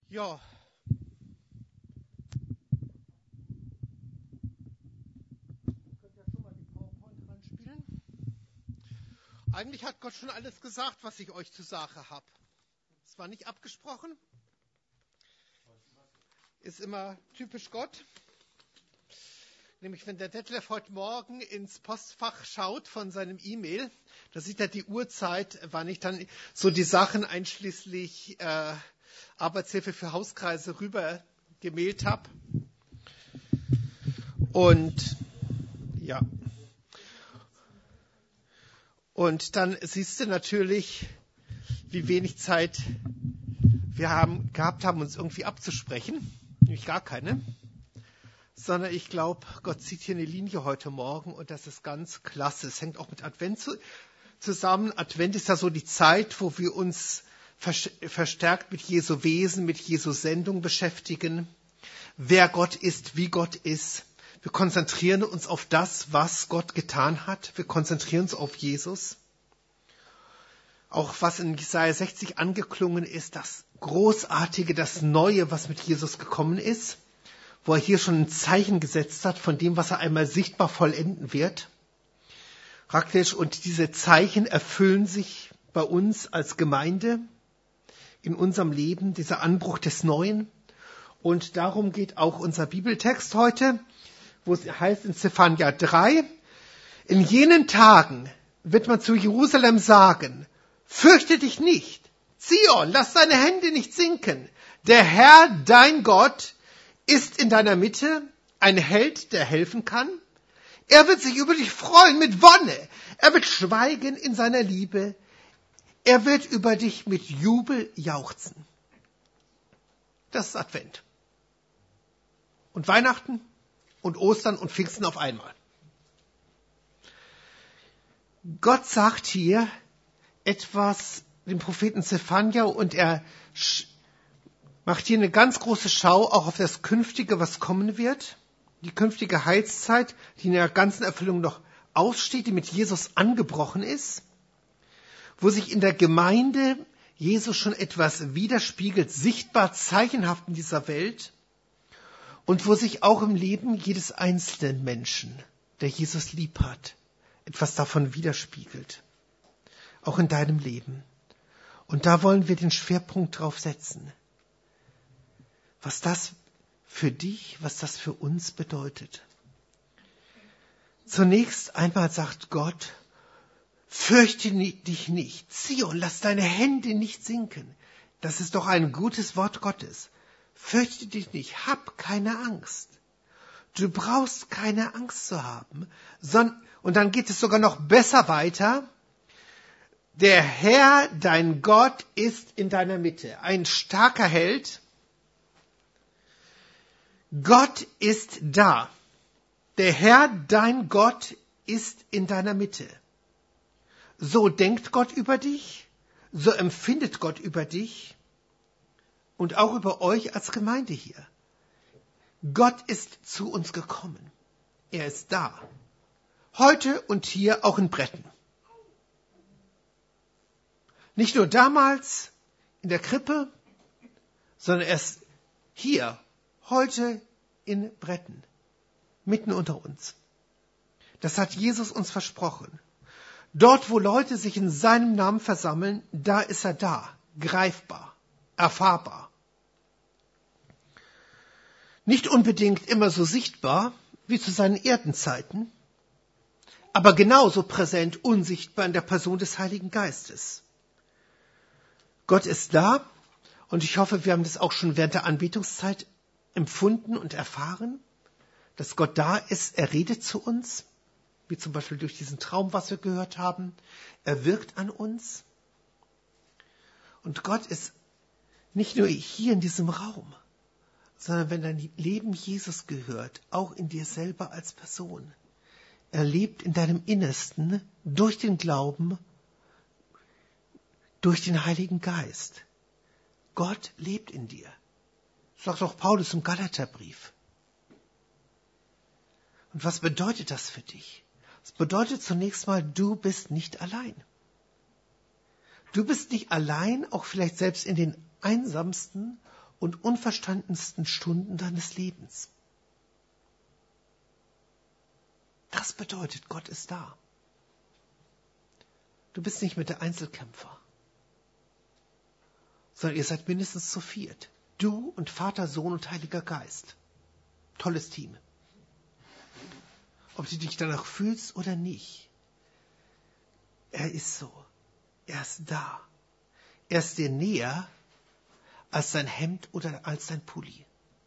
Ja. Könnt ihr schon mal die PowerPoint reinspielen? Eigentlich hat Gott schon alles gesagt, was ich euch zur Sache habe. Es war nicht abgesprochen. Ist immer typisch Gott. Nämlich wenn der Detlef heute Morgen ins Postfach schaut von seinem E-Mail, da sieht er die Uhrzeit, wann ich dann so die Sachen einschließlich Arbeitshilfe für Hauskreise rüber gemailt habe. Und ja. Und dann siehst du natürlich, wie wenig Zeit wir gehabt haben, uns irgendwie abzusprechen. Nämlich gar keine. Sondern ich glaube, Gott zieht hier eine Linie heute Morgen und das ist ganz klasse. Es hängt auch mit Advent zusammen. Advent ist ja so die Zeit, wo wir uns verstärkt mit Jesu Wesen, mit Jesu Sendung beschäftigen. Wer Gott ist, wie Gott ist. Wir konzentrieren uns auf das, was Gott getan hat. Wir konzentrieren uns auf Jesus. Auch was in Jesaja 60 angeklungen ist, das Großartige, das Neue, was mit Jesus gekommen ist, wo er hier schon ein Zeichen gesetzt hat von dem, was er einmal sichtbar vollenden wird. Praktisch, und diese Zeichen erfüllen sich bei uns als Gemeinde in unserem Leben, dieser Anbruch des Neuen. Und darum geht auch unser Bibeltext heute, wo es heißt in Zephania 3, in jenen Tagen wird man zu Jerusalem sagen, fürchte dich nicht, Zion, lass deine Hände nicht sinken, der Herr, dein Gott, ist in deiner Mitte ein Held, der helfen kann. Er wird sich über dich freuen mit Wonne. Er wird schweigen in seiner Liebe. Er wird über dich mit Jubel jauchzen. Das ist Advent. Und Weihnachten und Ostern und Pfingsten auf einmal. Gott sagt hier etwas dem Propheten Zephania und er macht hier eine ganz große Schau auch auf das Künftige, was kommen wird. Die künftige Heilszeit, die in der ganzen Erfüllung noch aussteht, die mit Jesus angebrochen ist. Wo sich in der Gemeinde Jesus schon etwas widerspiegelt, sichtbar, zeichenhaft in dieser Welt. Und wo sich auch im Leben jedes einzelnen Menschen, der Jesus lieb hat, etwas davon widerspiegelt. Auch in deinem Leben. Und da wollen wir den Schwerpunkt drauf setzen. Was das für dich, was das für uns bedeutet. Zunächst einmal sagt Gott, fürchte dich nicht. Zion, lass deine Hände nicht sinken. Das ist doch ein gutes Wort Gottes. Fürchte dich nicht, hab keine Angst. Du brauchst keine Angst zu haben. Und dann geht es sogar noch besser weiter. Der Herr, dein Gott, ist in deiner Mitte. Ein starker Held. Gott ist da. Der Herr, dein Gott, ist in deiner Mitte. So denkt Gott über dich, so empfindet Gott über dich und auch über euch als Gemeinde hier. Gott ist zu uns gekommen. Er ist da. Heute und hier auch in Bretten. Nicht nur damals in der Krippe, sondern erst hier, heute in Bretten, mitten unter uns. Das hat Jesus uns versprochen. Dort, wo Leute sich in seinem Namen versammeln, da ist er da, greifbar, erfahrbar. Nicht unbedingt immer so sichtbar wie zu seinen Erdenzeiten, aber genauso präsent, unsichtbar in der Person des Heiligen Geistes. Gott ist da und ich hoffe, wir haben das auch schon während der Anbetungszeit empfunden und erfahren, dass Gott da ist, er redet zu uns, wie zum Beispiel durch diesen Traum, was wir gehört haben. Er wirkt an uns. Und Gott ist nicht nur hier in diesem Raum, sondern wenn dein Leben Jesus gehört, auch in dir selber als Person. Er lebt in deinem Innersten durch den Glauben, durch den Heiligen Geist. Gott lebt in dir. Sagt auch Paulus im Galaterbrief. Und was bedeutet das für dich? Es bedeutet zunächst mal, du bist nicht allein. Du bist nicht allein, auch vielleicht selbst in den einsamsten und unverstandensten Stunden deines Lebens. Das bedeutet, Gott ist da. Du bist nicht mit der Einzelkämpfer, sondern ihr seid mindestens zu viert. Du und Vater, Sohn und Heiliger Geist. Tolles Team. Ob du dich danach fühlst oder nicht. Er ist so. Er ist da. Er ist dir näher als dein Hemd oder als dein Pulli.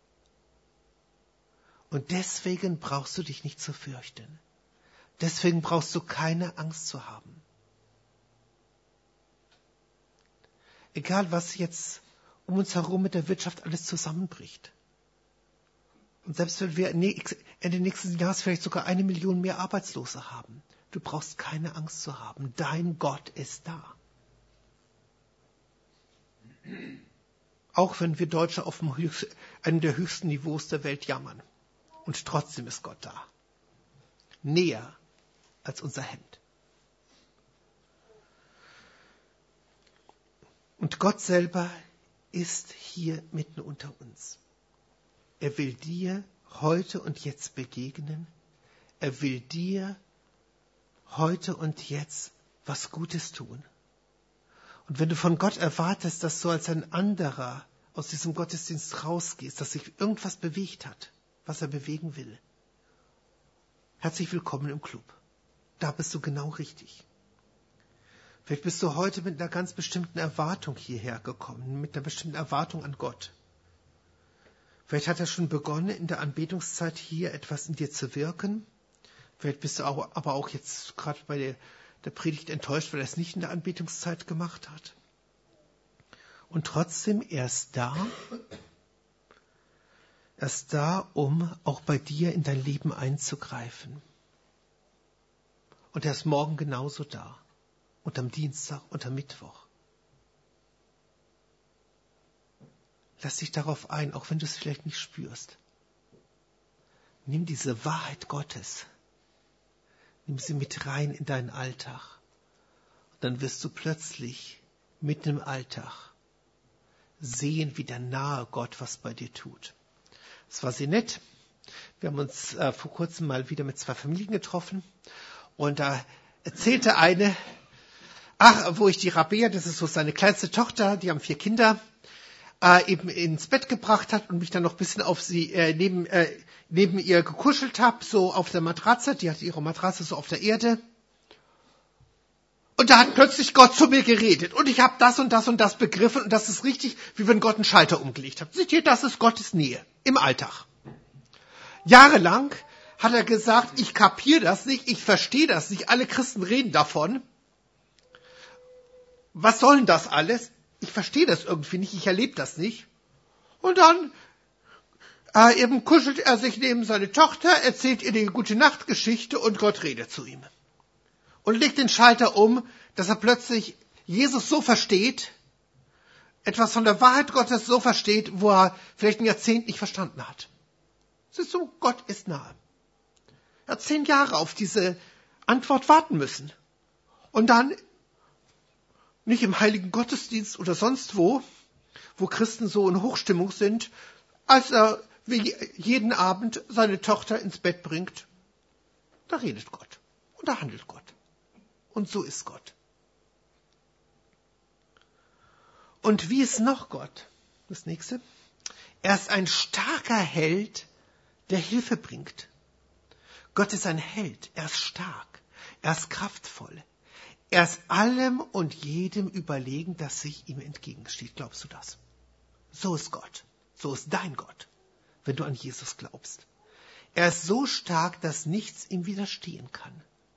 Und deswegen brauchst du dich nicht zu fürchten. Deswegen brauchst du keine Angst zu haben. Egal, was jetzt um uns herum mit der Wirtschaft alles zusammenbricht. Und selbst wenn wir Ende nächsten Jahres vielleicht sogar 1 Million mehr Arbeitslose haben, du brauchst keine Angst zu haben. Dein Gott ist da. Auch wenn wir Deutsche auf einem der höchsten Niveaus der Welt jammern. Und trotzdem ist Gott da. Näher als unser Hemd. Und Gott selber ist hier mitten unter uns. Er will dir heute und jetzt begegnen. Er will dir heute und jetzt was Gutes tun. Und wenn du von Gott erwartest, dass du als ein anderer aus diesem Gottesdienst rausgehst, dass sich irgendwas bewegt hat, was er bewegen will, herzlich willkommen im Club. Da bist du genau richtig. Vielleicht bist du heute mit einer ganz bestimmten Erwartung hierher gekommen, mit einer bestimmten Erwartung an Gott. Vielleicht hat er schon begonnen, in der Anbetungszeit hier etwas in dir zu wirken. Vielleicht bist du aber auch jetzt gerade bei der Predigt enttäuscht, weil er es nicht in der Anbetungszeit gemacht hat. Und trotzdem, er ist da. Er ist da, um auch bei dir in dein Leben einzugreifen. Und er ist morgen genauso da. Und am Dienstag und am Mittwoch. Lass dich darauf ein, auch wenn du es vielleicht nicht spürst. Nimm diese Wahrheit Gottes. Nimm sie mit rein in deinen Alltag. Und dann wirst du plötzlich mitten im Alltag sehen, wie der nahe Gott was bei dir tut. Das war sehr nett. Wir haben uns vor kurzem mal wieder mit 2 Familien getroffen. Und da erzählte eine, wo ich die Rabea, das ist so seine kleinste Tochter, die haben 4 Kinder, eben ins Bett gebracht hat und mich dann noch ein bisschen auf sie neben ihr gekuschelt habe, so auf der Matratze. Die hatte ihre Matratze so auf der Erde. Und da hat plötzlich Gott zu mir geredet. Und ich habe das und das und das begriffen. Und das ist richtig, wie wenn Gott einen Schalter umgelegt hat. Seht ihr, das ist Gottes Nähe im Alltag. Jahrelang hat er gesagt, ich kapiere das nicht, ich verstehe das nicht. Alle Christen reden davon. Was soll denn das alles? Ich verstehe das irgendwie nicht, ich erlebe das nicht. Und dann eben kuschelt er sich neben seine Tochter, erzählt ihr die Gute-Nacht-Geschichte und Gott redet zu ihm. Und legt den Schalter um, dass er plötzlich Jesus so versteht, etwas von der Wahrheit Gottes so versteht, wo er vielleicht ein Jahrzehnt nicht verstanden hat. Siehst du, Gott ist nahe. Er hat 10 Jahre auf diese Antwort warten müssen. Und dann nicht im heiligen Gottesdienst oder sonst wo Christen so in Hochstimmung sind, als er wie jeden Abend seine Tochter ins Bett bringt. Da redet Gott und da handelt Gott. Und so ist Gott. Und wie ist noch Gott? Das nächste. Er ist ein starker Held, der Hilfe bringt. Gott ist ein Held. Er ist stark. Er ist kraftvoll. Er ist allem und jedem überlegen, das sich ihm entgegensteht. Glaubst du das? So ist Gott. So ist dein Gott, wenn du an Jesus glaubst. Er ist so stark, dass nichts ihm widerstehen kann.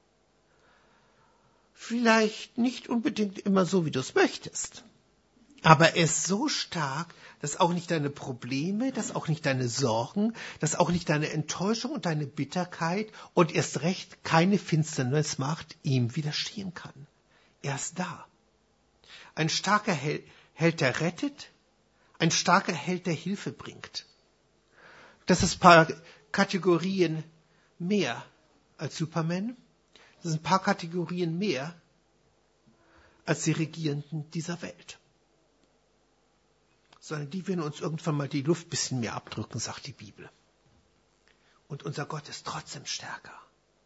Vielleicht nicht unbedingt immer so, wie du es möchtest. Aber er ist so stark, dass auch nicht deine Probleme, dass auch nicht deine Sorgen, dass auch nicht deine Enttäuschung und deine Bitterkeit und erst recht keine Finsternismacht ihm widerstehen kann. Er ist da. Ein starker Held, der rettet, ein starker Held, der Hilfe bringt. Das ist ein paar Kategorien mehr als Superman. Das sind ein paar Kategorien mehr als die Regierenden dieser Welt. sondern die werden uns irgendwann mal die Luft ein bisschen mehr abdrücken, sagt die Bibel. Und unser Gott ist trotzdem stärker.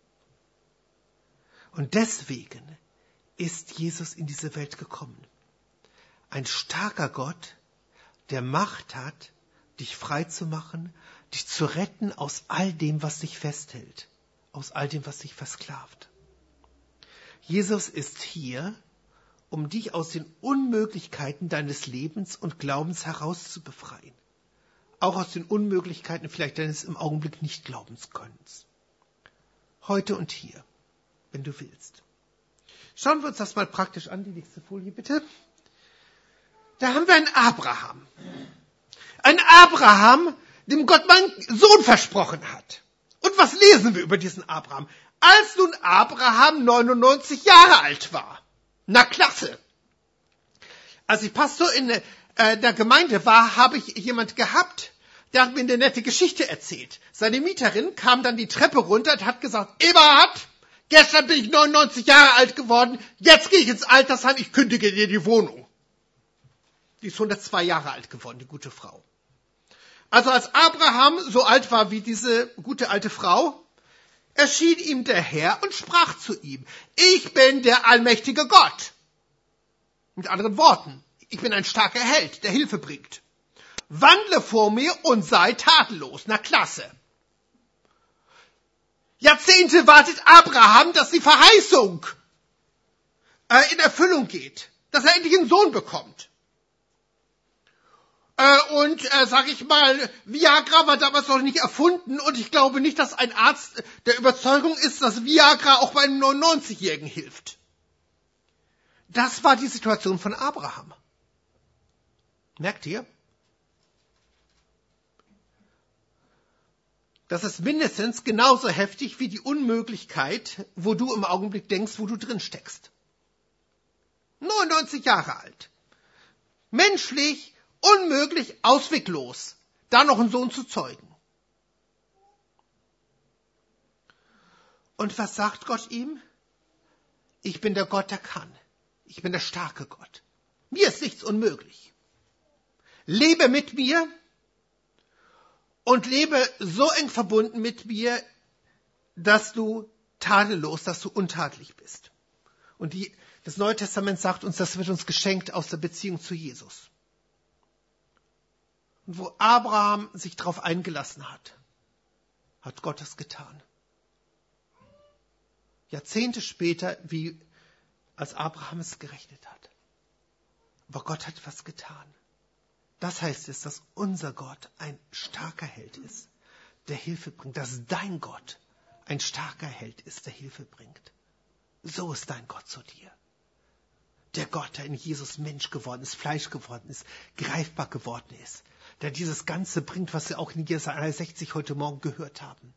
Und deswegen ist Jesus in diese Welt gekommen. Ein starker Gott, der Macht hat, dich frei zu machen, dich zu retten aus all dem, was dich festhält, aus all dem, was dich versklavt. Jesus ist hier, um dich aus den Unmöglichkeiten deines Lebens und Glaubens herauszubefreien. Auch aus den Unmöglichkeiten vielleicht deines im Augenblick nicht Glaubenskönnens. Heute und hier, wenn du willst. Schauen wir uns das mal praktisch an, die nächste Folie bitte. Da haben wir einen Abraham. Ein Abraham, dem Gott mal einen Sohn versprochen hat. Und was lesen wir über diesen Abraham? Als nun Abraham 99 Jahre alt war. Na klasse. Als ich Pastor in der Gemeinde war, habe ich jemand gehabt, der hat mir eine nette Geschichte erzählt. Seine Mieterin kam dann die Treppe runter und hat gesagt, Eberhard, gestern bin ich 99 Jahre alt geworden, jetzt gehe ich ins Altersheim, ich kündige dir die Wohnung. Die ist 102 Jahre alt geworden, die gute Frau. Also als Abraham so alt war wie diese gute alte Frau, erschien ihm der Herr und sprach zu ihm, ich bin der allmächtige Gott. Mit anderen Worten, ich bin ein starker Held, der Hilfe bringt. Wandle vor mir und sei tadellos. Na klasse. Jahrzehnte wartet Abraham, dass die Verheißung in Erfüllung geht, dass er endlich einen Sohn bekommt. Sag ich mal, Viagra war damals noch nicht erfunden und ich glaube nicht, dass ein Arzt der Überzeugung ist, dass Viagra auch bei einem 99-Jährigen hilft. Das war die Situation von Abraham. Merkt ihr? Das ist mindestens genauso heftig wie die Unmöglichkeit, wo du im Augenblick denkst, wo du drin steckst. 99 Jahre alt. Menschlich, unmöglich, ausweglos, da noch einen Sohn zu zeugen. Und was sagt Gott ihm? Ich bin der Gott, der kann. Ich bin der starke Gott. Mir ist nichts unmöglich. Lebe mit mir und lebe so eng verbunden mit mir, dass du tadellos, dass du untadelig bist. Und das Neue Testament sagt uns, das wird uns geschenkt aus der Beziehung zu Jesus. Und wo Abraham sich darauf eingelassen hat, hat Gott es getan. Jahrzehnte später, wie als Abraham es gerechnet hat. Aber Gott hat was getan. Das heißt es, dass unser Gott ein starker Held ist, der Hilfe bringt. Dass dein Gott ein starker Held ist, der Hilfe bringt. So ist dein Gott zu dir. Der Gott, der in Jesus Mensch geworden ist, Fleisch geworden ist, greifbar geworden ist. Der dieses Ganze bringt, was wir auch in Jesaja 60 heute Morgen gehört haben.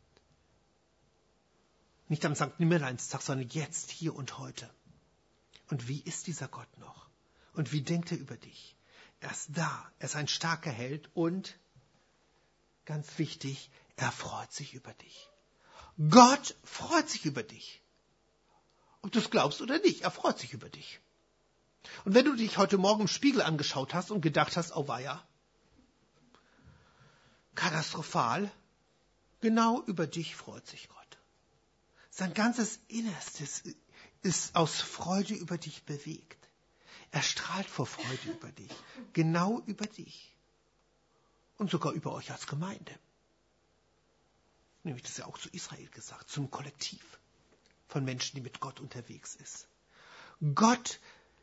Nicht am St. Nimmerleinstag, sondern jetzt, hier und heute. Und wie ist dieser Gott noch? Und wie denkt er über dich? Er ist da, er ist ein starker Held und, ganz wichtig, er freut sich über dich. Gott freut sich über dich. Ob du es glaubst oder nicht, er freut sich über dich. Und wenn du dich heute Morgen im Spiegel angeschaut hast und gedacht hast, oh weia, katastrophal, genau über dich freut sich Gott. Sein ganzes Innerstes ist aus Freude über dich bewegt. Er strahlt vor Freude über dich, genau über dich und sogar über euch als Gemeinde. Nämlich das ist ja auch zu Israel gesagt, zum Kollektiv von Menschen, die mit Gott unterwegs ist. Gott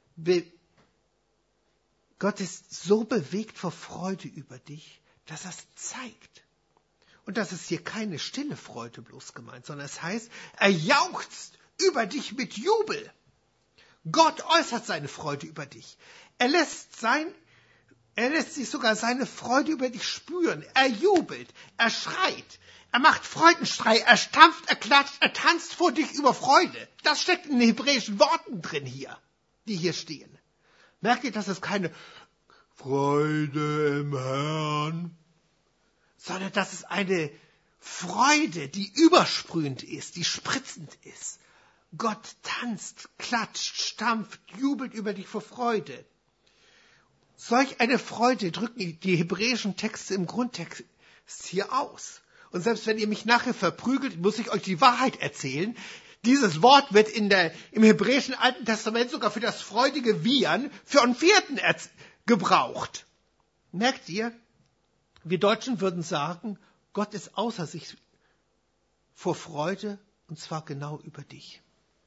ist so bewegt vor Freude über dich, dass er es zeigt. Und das ist hier keine stille Freude bloß gemeint, sondern es heißt, er jauchzt über dich mit Jubel. Gott äußert seine Freude über dich. Er lässt sich sogar seine Freude über dich spüren. Er jubelt, er schreit, er macht Freudenschrei, er stampft, er klatscht, er tanzt vor dich über Freude. Das steckt in den hebräischen Worten drin hier, die hier stehen. Merkt ihr, das ist keine Freude im Herrn, sondern das ist eine Freude, die übersprühend ist, die spritzend ist. Gott tanzt, klatscht, stampft, jubelt über dich vor Freude. Solch eine Freude drücken die hebräischen Texte im Grundtext hier aus. Und selbst wenn ihr mich nachher verprügelt, muss ich euch die Wahrheit erzählen. Dieses Wort wird im hebräischen Alten Testament sogar für das freudige Wiehern für einen Vierten gebraucht. Merkt ihr? Wir Deutschen würden sagen, Gott ist außer sich vor Freude, und zwar genau über dich.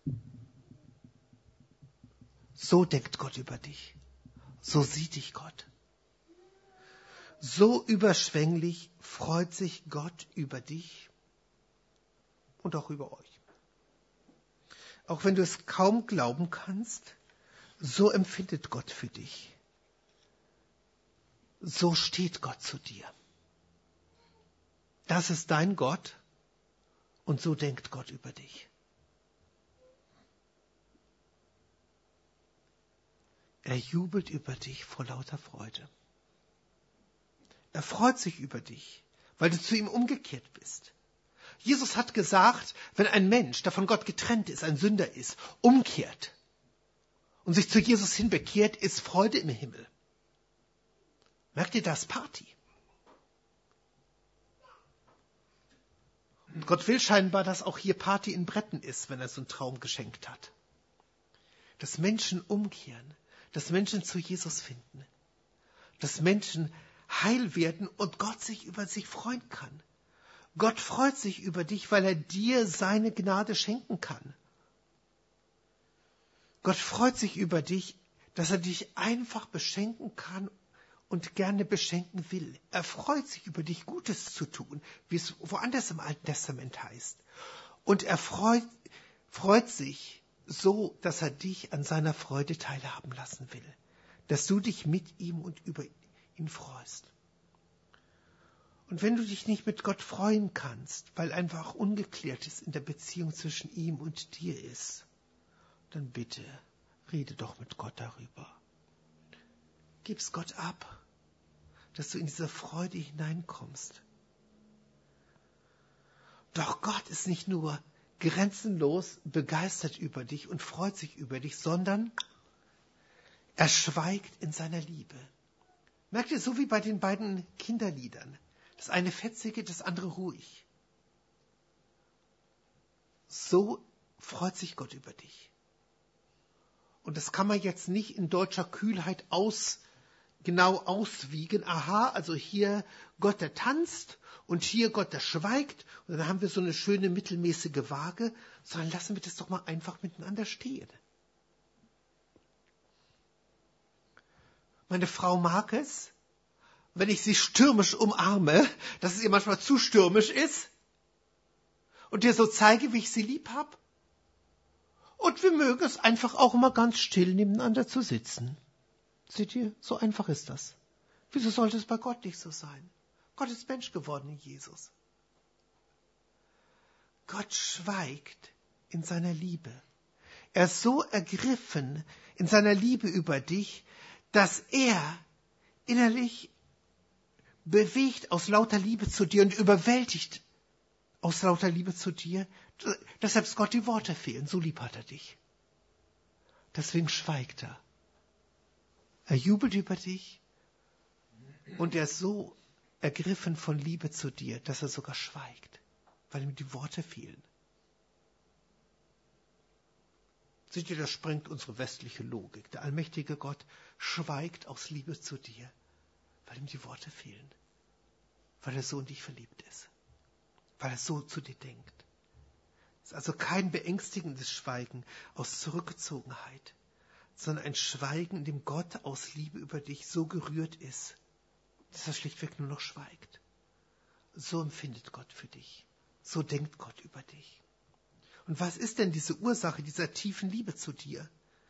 So denkt Gott über dich. So sieht dich Gott. So überschwänglich freut sich Gott über dich und auch über euch. Auch wenn du es kaum glauben kannst, so empfindet Gott für dich. So steht Gott zu dir. Das ist dein Gott und so denkt Gott über dich. Er jubelt über dich vor lauter Freude. Er freut sich über dich, weil du zu ihm umgekehrt bist. Jesus hat gesagt, wenn ein Mensch, der von Gott getrennt ist, ein Sünder ist, umkehrt und sich zu Jesus hin bekehrt, ist Freude im Himmel. Merkt ihr das? Party. Und Gott will scheinbar, dass auch hier Party in Bretten ist, wenn er so einen Traum geschenkt hat. Dass Menschen umkehren, dass Menschen zu Jesus finden, dass Menschen heil werden und Gott sich über sich freuen kann. Gott freut sich über dich, weil er dir seine Gnade schenken kann. Gott freut sich über dich, dass er dich einfach beschenken kann und gerne beschenken will. Er freut sich über dich, Gutes zu tun, wie es woanders im Alten Testament heißt. Und er freut sich so, dass er dich an seiner Freude teilhaben lassen will. Dass du dich mit ihm und über ihn freust. Und wenn du dich nicht mit Gott freuen kannst, weil einfach Ungeklärtes in der Beziehung zwischen ihm und dir ist, dann bitte, rede doch mit Gott darüber. Gib's Gott ab, dass du in diese Freude hineinkommst. Doch Gott ist nicht nur grenzenlos begeistert über dich und freut sich über dich, sondern er schweigt in seiner Liebe. Merkt ihr, so wie bei den beiden Kinderliedern. Das eine fetzige, das andere ruhig. So freut sich Gott über dich. Und das kann man jetzt nicht in deutscher Kühlheit genau auswiegen. Aha, also hier Gott, der tanzt und hier Gott, der schweigt. Und dann haben wir so eine schöne mittelmäßige Waage. Sondern lassen wir das doch mal einfach miteinander stehen. Meine Frau mag es, wenn ich sie stürmisch umarme, dass es ihr manchmal zu stürmisch ist und dir so zeige, wie ich sie lieb habe. Und wir mögen es einfach auch mal ganz still nebeneinander zu sitzen. Seht ihr, so einfach ist das. Wieso sollte es bei Gott nicht so sein? Gott ist Mensch geworden in Jesus. Gott schweigt in seiner Liebe. Er ist so ergriffen in seiner Liebe über dich, dass er innerlich bewegt aus lauter Liebe zu dir und überwältigt aus lauter Liebe zu dir, dass selbst Gott die Worte fehlen. So lieb hat er dich. Deswegen schweigt er. Er jubelt über dich und er ist so ergriffen von Liebe zu dir, dass er sogar schweigt, weil ihm die Worte fehlen. Seht ihr, das sprengt unsere westliche Logik. Der allmächtige Gott schweigt aus Liebe zu dir, weil ihm die Worte fehlen, weil er so in dich verliebt ist, weil er so zu dir denkt. Es ist also kein beängstigendes Schweigen aus Zurückgezogenheit, sondern ein Schweigen, in dem Gott aus Liebe über dich so gerührt ist, dass er schlichtweg nur noch schweigt. So empfindet Gott für dich. So denkt Gott über dich. Und was ist denn diese Ursache dieser tiefen Liebe zu dir?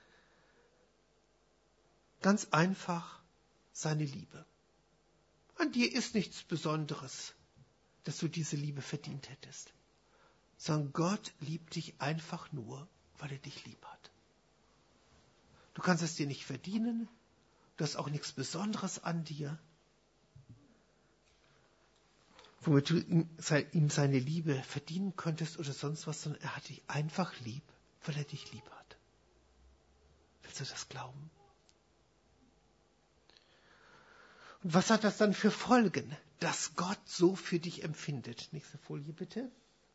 Ganz einfach seine Liebe. An dir ist nichts Besonderes, dass du diese Liebe verdient hättest. Sondern Gott liebt dich einfach nur, weil er dich lieb hat. Du kannst es dir nicht verdienen, du hast auch nichts Besonderes an dir, womit du ihm seine Liebe verdienen könntest oder sonst was, sondern er hat dich einfach lieb, weil er dich lieb hat. Willst du das glauben? Und was hat das dann für Folgen, dass Gott so für dich empfindet? Nächste Folie bitte.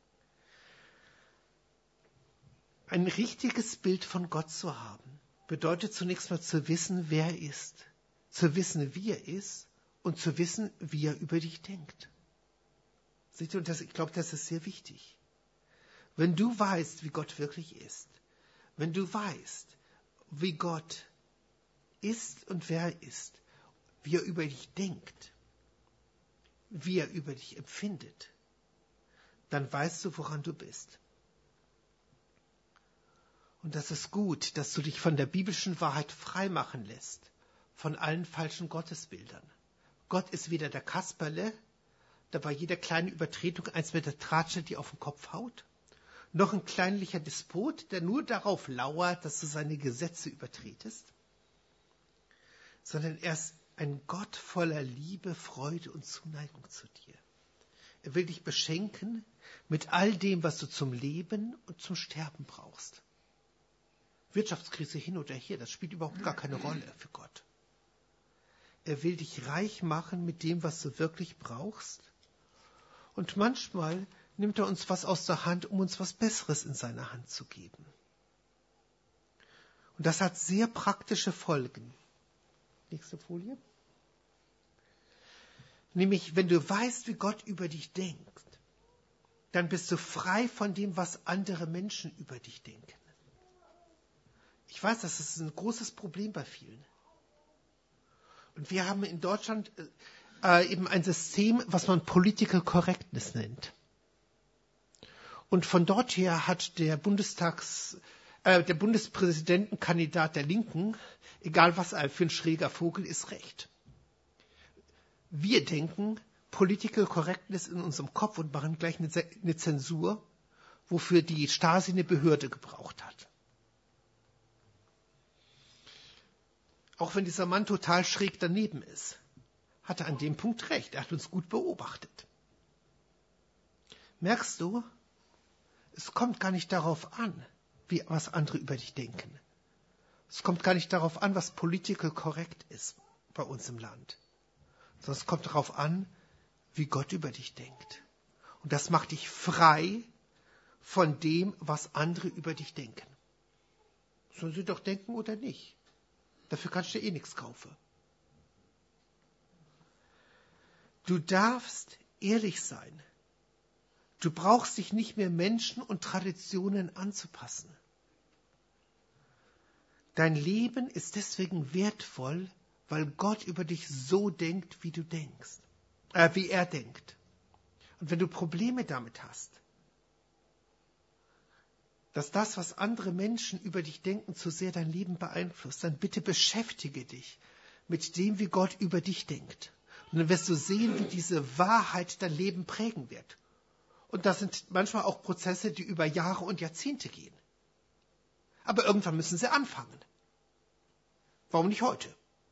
Ein richtiges Bild von Gott zu haben, bedeutet zunächst mal zu wissen, wer er ist, zu wissen, wie er ist und zu wissen, wie er über dich denkt. Seht ihr, und ich glaube, das ist sehr wichtig. Wenn du weißt, wie Gott wirklich ist, wenn du weißt, wie Gott ist und wer er ist, wie er über dich denkt, wie er über dich empfindet, dann weißt du, woran du bist. Und das ist gut, dass du dich von der biblischen Wahrheit freimachen lässt, von allen falschen Gottesbildern. Gott ist weder der Kasperle, der bei jeder kleinen Übertretung eins mit der Tratsche dir auf den Kopf haut, noch ein kleinlicher Despot, der nur darauf lauert, dass du seine Gesetze übertretest, sondern er ist ein Gott voller Liebe, Freude und Zuneigung zu dir. Er will dich beschenken mit all dem, was du zum Leben und zum Sterben brauchst. Wirtschaftskrise hin oder her, das spielt überhaupt gar keine Rolle für Gott. Er will dich reich machen mit dem, was du wirklich brauchst. Und manchmal nimmt er uns was aus der Hand, um uns was Besseres in seine Hand zu geben. Und das hat sehr praktische Folgen. Nächste Folie. Nämlich, wenn du weißt, wie Gott über dich denkt, dann bist du frei von dem, was andere Menschen über dich denken. Ich weiß, das ist ein großes Problem bei vielen. Und wir haben in Deutschland eben ein System, was man Political Correctness nennt. Und von dort her hat der Bundespräsidentenkandidat der Linken, egal was er für ein schräger Vogel ist, recht. Wir denken Political Correctness in unserem Kopf und machen gleich eine Zensur, wofür die Stasi eine Behörde gebraucht hat. Auch wenn dieser Mann total schräg daneben ist, hat er an dem Punkt recht. Er hat uns gut beobachtet. Merkst du, es kommt gar nicht darauf an, was andere über dich denken. Es kommt gar nicht darauf an, was political correct ist bei uns im Land. Sondern es kommt darauf an, wie Gott über dich denkt. Und das macht dich frei von dem, was andere über dich denken. Sollen sie doch denken oder nicht? Dafür kannst du eh nichts kaufen. Du darfst ehrlich sein. Du brauchst dich nicht mehr Menschen und Traditionen anzupassen. Dein Leben ist deswegen wertvoll, weil Gott über dich so denkt, wie er denkt. Und wenn du Probleme damit hast, dass das, was andere Menschen über dich denken, zu sehr dein Leben beeinflusst, dann bitte beschäftige dich mit dem, wie Gott über dich denkt. Und dann wirst du sehen, wie diese Wahrheit dein Leben prägen wird. Und das sind manchmal auch Prozesse, die über Jahre und Jahrzehnte gehen. Aber irgendwann müssen sie anfangen. Warum nicht heute?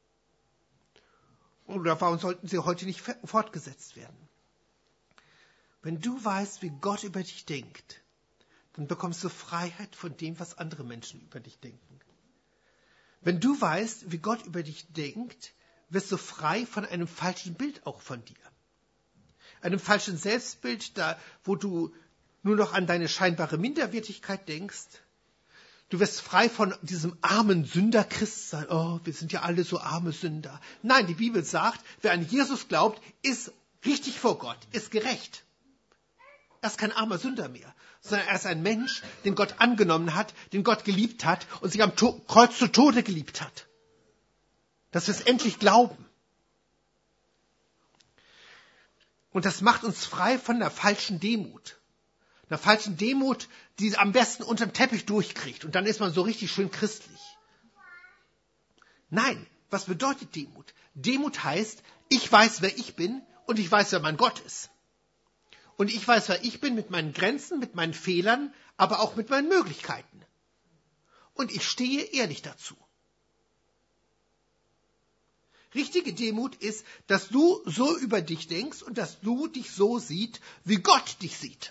Oder warum sollten sie heute nicht fortgesetzt werden? Wenn du weißt, wie Gott über dich denkt, dann bekommst du Freiheit von dem, was andere Menschen über dich denken. Wenn du weißt, wie Gott über dich denkt, wirst du frei von einem falschen Bild auch von dir. Einem falschen Selbstbild, wo du nur noch an deine scheinbare Minderwertigkeit denkst. Du wirst frei von diesem armen Sünder-Christsein. Oh, wir sind ja alle so arme Sünder. Nein, die Bibel sagt, wer an Jesus glaubt, ist richtig vor Gott, ist gerecht. Er ist kein armer Sünder mehr, sondern er ist ein Mensch, den Gott angenommen hat, den Gott geliebt hat und sich am Kreuz zu Tode geliebt hat. Dass wir es endlich glauben. Und das macht uns frei von der falschen Demut. Einer falschen Demut, die am besten unterm Teppich durchkriegt. Und dann ist man so richtig schön christlich. Nein, was bedeutet Demut? Demut heißt, ich weiß, wer ich bin und ich weiß, wer mein Gott ist. Und ich weiß, wer ich bin mit meinen Grenzen, mit meinen Fehlern, aber auch mit meinen Möglichkeiten. Und ich stehe ehrlich dazu. Richtige Demut ist, dass du so über dich denkst und dass du dich so siehst, wie Gott dich sieht.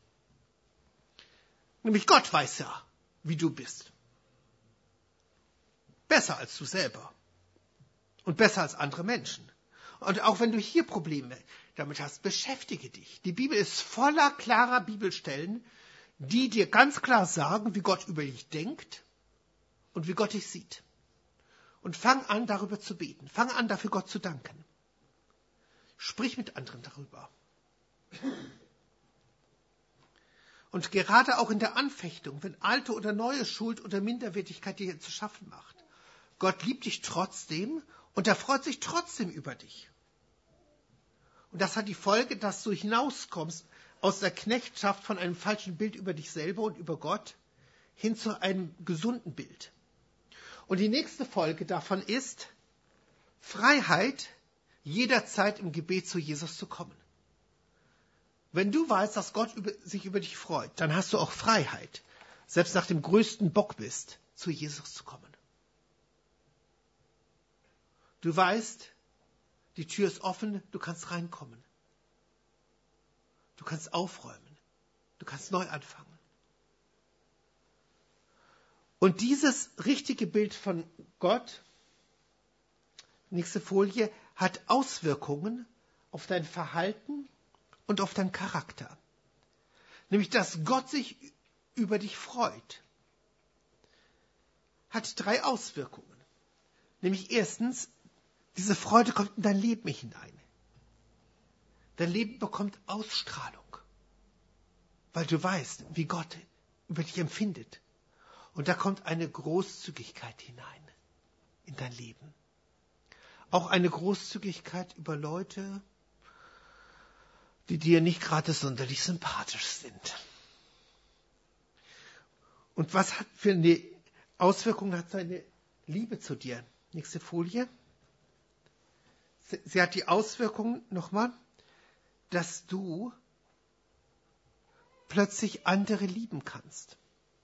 Nämlich Gott weiß ja, wie du bist. Besser als du selber. Und besser als andere Menschen. Und auch wenn du hier Probleme damit hast, beschäftige dich. Die Bibel ist voller klarer Bibelstellen, die dir ganz klar sagen, wie Gott über dich denkt und wie Gott dich sieht. Und fang an, darüber zu beten. Fang an, dafür Gott zu danken. Sprich mit anderen darüber. Und gerade auch in der Anfechtung, wenn alte oder neue Schuld oder Minderwertigkeit dir zu schaffen macht. Gott liebt dich trotzdem und er freut sich trotzdem über dich. Und das hat die Folge, dass du hinauskommst aus der Knechtschaft von einem falschen Bild über dich selber und über Gott hin zu einem gesunden Bild. Und die nächste Folge davon ist Freiheit, jederzeit im Gebet zu Jesus zu kommen. Wenn du weißt, dass Gott sich über dich freut, dann hast du auch Freiheit, selbst nach dem größten Bockmist zu Jesus zu kommen. Du weißt, die Tür ist offen, du kannst reinkommen. Du kannst aufräumen. Du kannst neu anfangen. Und dieses richtige Bild von Gott, nächste Folie, hat Auswirkungen auf dein Verhalten und auf deinen Charakter. Nämlich, dass Gott sich über dich freut, hat 3 Auswirkungen. Nämlich erstens, diese Freude kommt in dein Leben hinein. Dein Leben bekommt Ausstrahlung, weil du weißt, wie Gott über dich empfindet. Und da kommt eine Großzügigkeit hinein in dein Leben. Auch eine Großzügigkeit über Leute, die dir nicht gerade sonderlich sympathisch sind. Und was hat für eine Auswirkung hat seine Liebe zu dir? Nächste Folie. Sie hat die Auswirkung, nochmal, dass du plötzlich andere lieben kannst.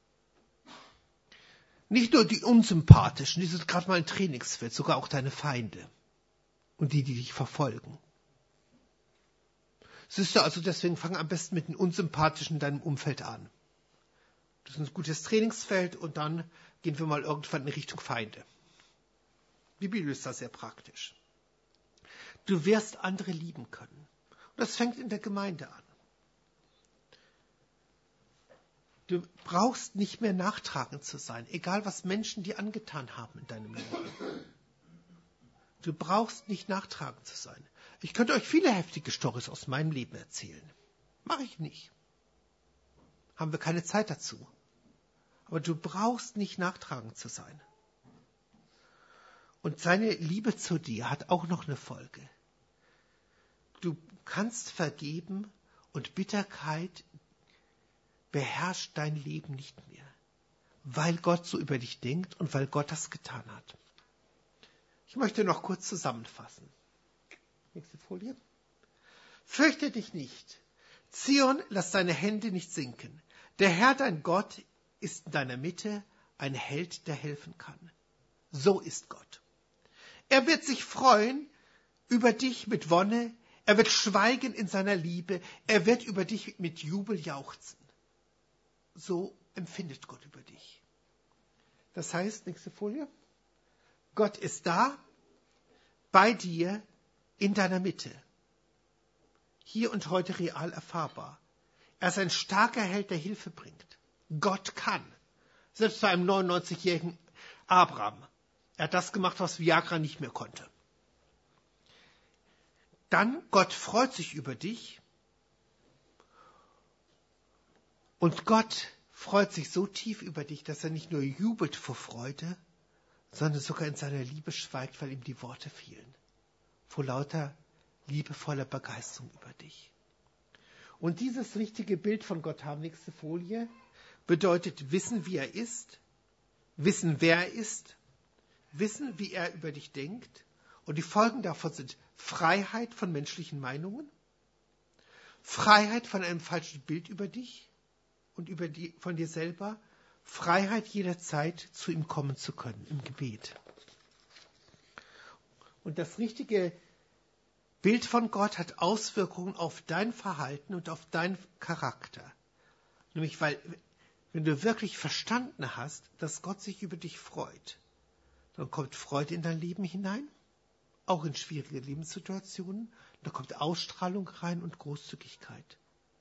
Nicht nur die Unsympathischen, die sind gerade mal ein Trainingsfeld, sogar auch deine Feinde und die dich verfolgen. Siehst du, also deswegen fang am besten mit den Unsympathischen in deinem Umfeld an. Das ist ein gutes Trainingsfeld und dann gehen wir mal irgendwann in Richtung Feinde. Die Bibel ist da sehr praktisch. Du wirst andere lieben können. Und das fängt in der Gemeinde an. Du brauchst nicht mehr nachtragend zu sein, egal was Menschen dir angetan haben in deinem Leben. Du brauchst nicht nachtragend zu sein. Ich könnte euch viele heftige Storys aus meinem Leben erzählen. Mache ich nicht. Haben wir keine Zeit dazu. Aber du brauchst nicht nachtragend zu sein. Und seine Liebe zu dir hat auch noch eine Folge. Du kannst vergeben und Bitterkeit beherrscht dein Leben nicht mehr, weil Gott so über dich denkt und weil Gott das getan hat. Ich möchte noch kurz zusammenfassen. Nächste Folie. Fürchte dich nicht. Zion, lass deine Hände nicht sinken. Der Herr, dein Gott, ist in deiner Mitte ein Held, der helfen kann. So ist Gott. Er wird sich freuen über dich mit Wonne. Er wird schweigen in seiner Liebe. Er wird über dich mit Jubel jauchzen. So empfindet Gott über dich. Das heißt, nächste Folie. Gott ist da, bei dir, in deiner Mitte. Hier und heute real erfahrbar. Er ist ein starker Held, der Hilfe bringt. Gott kann. Selbst bei einem 99-jährigen Abraham. Er hat das gemacht, was Viagra nicht mehr konnte. Dann, Gott freut sich über dich. Und Gott freut sich so tief über dich, dass er nicht nur jubelt vor Freude, sondern sogar in seiner Liebe schweigt, weil ihm die Worte fehlen. Vor lauter liebevoller Begeisterung über dich. Und dieses richtige Bild von Gott haben, nächste Folie, bedeutet wissen, wie er ist, wissen, wer er ist, wissen, wie er über dich denkt. Und die Folgen davon sind Freiheit von menschlichen Meinungen, Freiheit von einem falschen Bild über dich und von dir selber, Freiheit jederzeit zu ihm kommen zu können im Gebet. Und das richtige Bild von Gott hat Auswirkungen auf dein Verhalten und auf deinen Charakter. Nämlich, weil, wenn du wirklich verstanden hast, dass Gott sich über dich freut, dann kommt Freude in dein Leben hinein auch in schwierige Lebenssituationen. Da kommt Ausstrahlung rein und Großzügigkeit.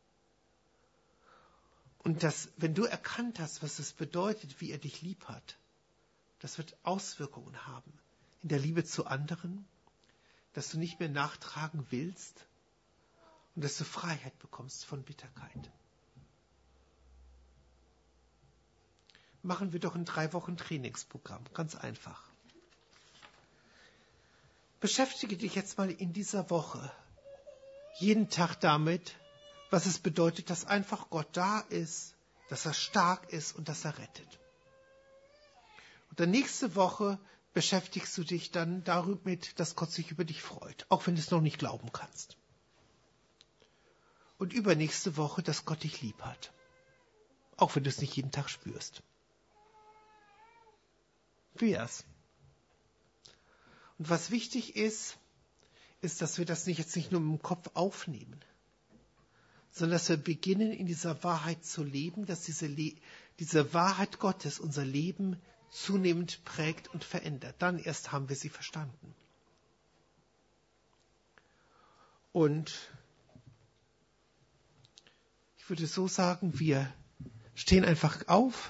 Und wenn du erkannt hast, was es bedeutet, wie er dich lieb hat, das wird Auswirkungen haben in der Liebe zu anderen, dass du nicht mehr nachtragen willst und dass du Freiheit bekommst von Bitterkeit. Machen wir doch ein 3 Wochen Trainingsprogramm, ganz einfach. Beschäftige dich jetzt mal in dieser Woche jeden Tag damit, was es bedeutet, dass einfach Gott da ist, dass er stark ist und dass er rettet. Und dann nächste Woche beschäftigst du dich dann damit, dass Gott sich über dich freut, auch wenn du es noch nicht glauben kannst. Und übernächste Woche, dass Gott dich lieb hat, auch wenn du es nicht jeden Tag spürst. Wie wär's? Und was wichtig ist, dass wir das jetzt nicht nur im Kopf aufnehmen, sondern dass wir beginnen, in dieser Wahrheit zu leben, dass diese Wahrheit Gottes unser Leben zunehmend prägt und verändert. Dann erst haben wir sie verstanden. Und ich würde so sagen, wir stehen einfach auf,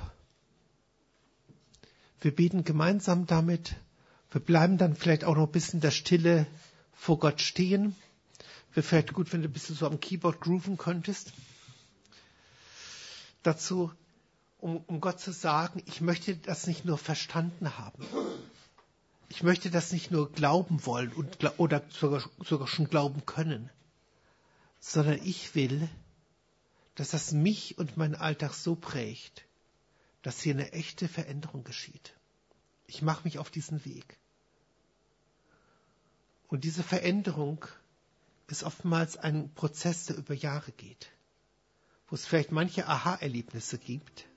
wir beten gemeinsam damit, wir bleiben dann vielleicht auch noch ein bisschen in der Stille vor Gott stehen. Wäre vielleicht gut, wenn du ein bisschen so am Keyboard grooven könntest. Dazu, um Gott zu sagen, ich möchte das nicht nur verstanden haben. Ich möchte das nicht nur glauben wollen oder sogar schon glauben können, sondern ich will, dass das mich und meinen Alltag so prägt, dass hier eine echte Veränderung geschieht. Ich mache mich auf diesen Weg. Und diese Veränderung ist oftmals ein Prozess, der über Jahre geht, wo es vielleicht manche Aha-Erlebnisse gibt,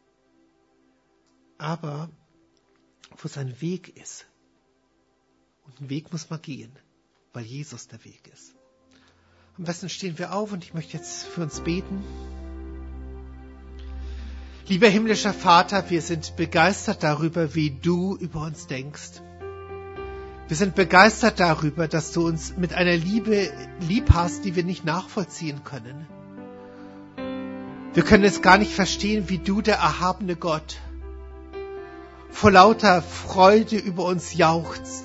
aber wo es ein Weg ist. Und einen Weg muss man gehen, weil Jesus der Weg ist. Am besten stehen wir auf und ich möchte jetzt für uns beten. Lieber himmlischer Vater, wir sind begeistert darüber, wie du über uns denkst. Wir sind begeistert darüber, dass du uns mit einer Liebe lieb hast, die wir nicht nachvollziehen können. Wir können es gar nicht verstehen, wie du, der erhabene Gott, vor lauter Freude über uns jauchzt.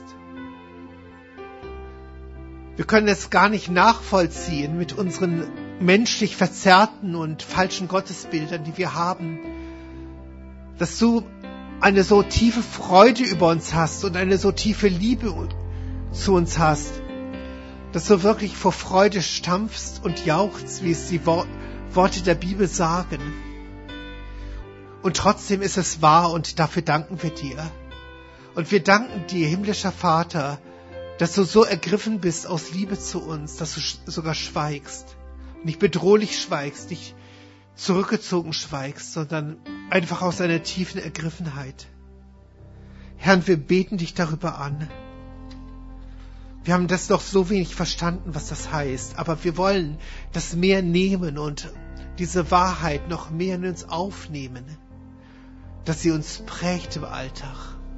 Wir können es gar nicht nachvollziehen mit unseren menschlich verzerrten und falschen Gottesbildern, die wir haben, dass du eine so tiefe Freude über uns hast und eine so tiefe Liebe zu uns hast, dass du wirklich vor Freude stampfst und jauchzt, wie es die Worte der Bibel sagen. Und trotzdem ist es wahr und dafür danken wir dir. Und wir danken dir, himmlischer Vater, dass du so ergriffen bist aus Liebe zu uns, dass du sogar schweigst. Nicht bedrohlich schweigst, nicht zurückgezogen schweigst, sondern einfach aus einer tiefen Ergriffenheit. Herr, wir beten dich darüber an. Wir haben das noch so wenig verstanden, was das heißt, aber wir wollen das mehr nehmen und diese Wahrheit noch mehr in uns aufnehmen, dass sie uns prägt im Alltag.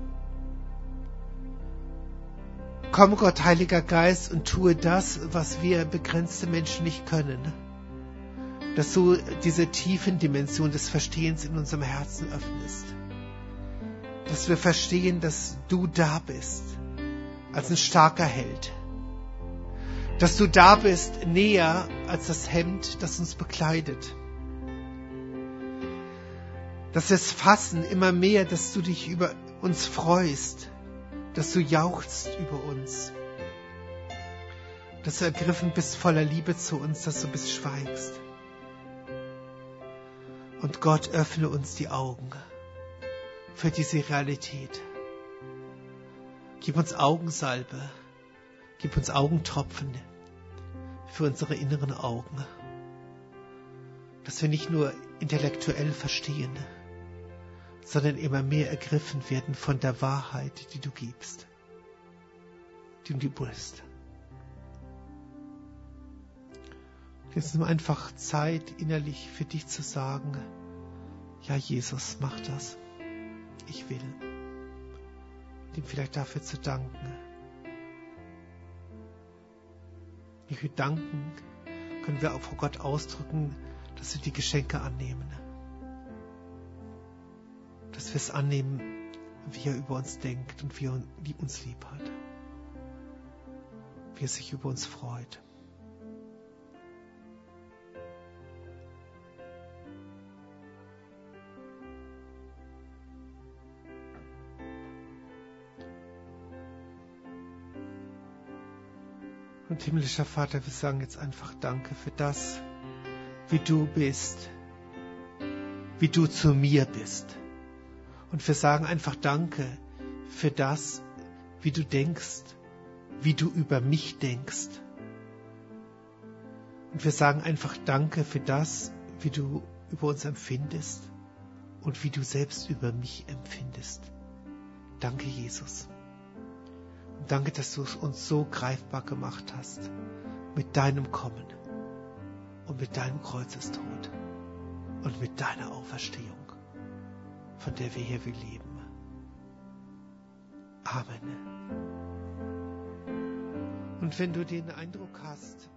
Komm, Gott, Heiliger Geist, und tue das, was wir begrenzte Menschen nicht können. Dass du diese tiefen Dimensionen des Verstehens in unserem Herzen öffnest. Dass wir verstehen, dass du da bist, als ein starker Held. Dass du da bist, näher als das Hemd, das uns bekleidet. Dass wir es fassen immer mehr, dass du dich über uns freust, dass du jauchzt über uns, dass du ergriffen bist voller Liebe zu uns, dass du bist schweigst. Und Gott, öffne uns die Augen für diese Realität. Gib uns Augensalbe, gib uns Augentropfen für unsere inneren Augen, dass wir nicht nur intellektuell verstehen, sondern immer mehr ergriffen werden von der Wahrheit, die du gibst, die du bist. Jetzt nimm einfach Zeit, innerlich für dich zu sagen, ja, Jesus, mach das. Ich will. Ihm vielleicht dafür zu danken. Nicht mit Danken können wir auch vor Gott ausdrücken, dass wir die Geschenke annehmen. Dass wir es annehmen, wie er über uns denkt und wie er uns lieb hat. Wie er sich über uns freut. Und himmlischer Vater, wir sagen jetzt einfach Danke für das, wie du bist, wie du zu mir bist. Und wir sagen einfach Danke für das, wie du denkst, wie du über mich denkst. Und wir sagen einfach Danke für das, wie du über uns empfindest und wie du selbst über mich empfindest. Danke, Jesus. Und danke, dass du es uns so greifbar gemacht hast mit deinem Kommen und mit deinem Kreuzestod und mit deiner Auferstehung, von der wir hier leben. Amen. Und wenn du den Eindruck hast,